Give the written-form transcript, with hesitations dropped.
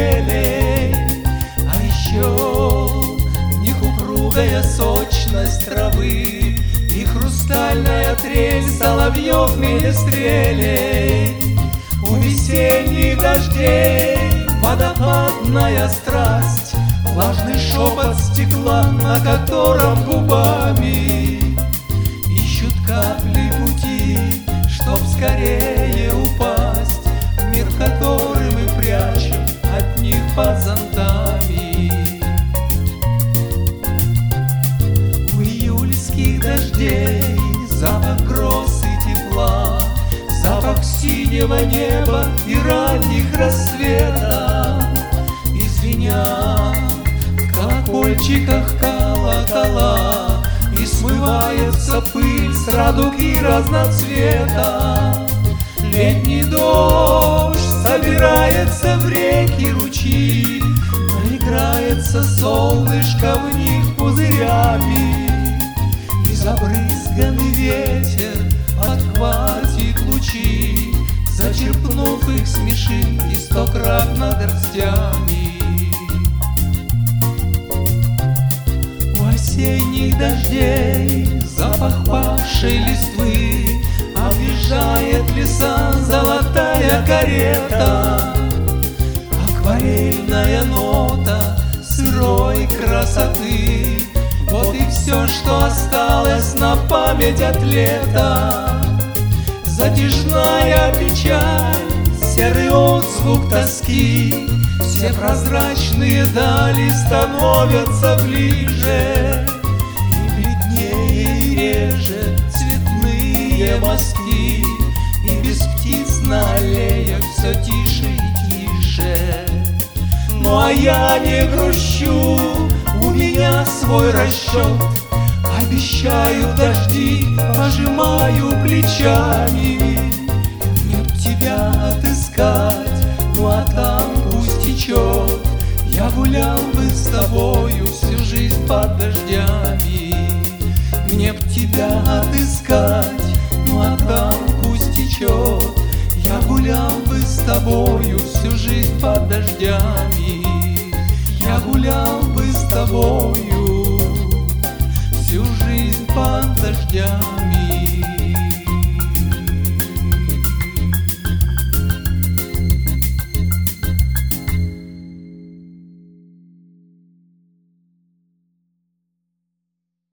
елей. А еще в них упругая сочность травы и хрустальная трель соловьев министрелей. У весенних дождей водопадная страсть, влажный шепот стекла, на котором губами ищут капли пути, чтоб скорее упасть в мир, который мы прячем от них под зонтами. У июльских дождей запах гроз и тепла, запах синего неба и ранних рассветов. И звенят в колокольчиках колокола, и смывается пыль с радуги разноцвета. Летний дождь собирается в реки, ручьи, играется солнышко в них пузырями. И забрызганный ветер подхватит лучи, зачерпнув их смешинки 100-кратно горстями. У осенних дождей запах павшей листвы объезжает леса золотая карета. Акварельная нота сырой красоты, вот и все, что осталось на память от лета. Затяжная печаль, серый отзвук тоски, все прозрачные дали становятся ближе, и бледнее и реже цветные мазки, и без птиц на аллеях все тише и тише. Ну а я не грущу, у меня свой расчет, обещаю дожди, пожимаю плечами. Мне б тебя отыскать, ну а там пусть течет. Я гулял бы с тобою всю жизнь под дождями. Мне б тебя отыскать, ну а там пусть течет. Я гулял бы с тобою всю жизнь под дождями. Я гулял бы с тобою всю жизнь под дождями.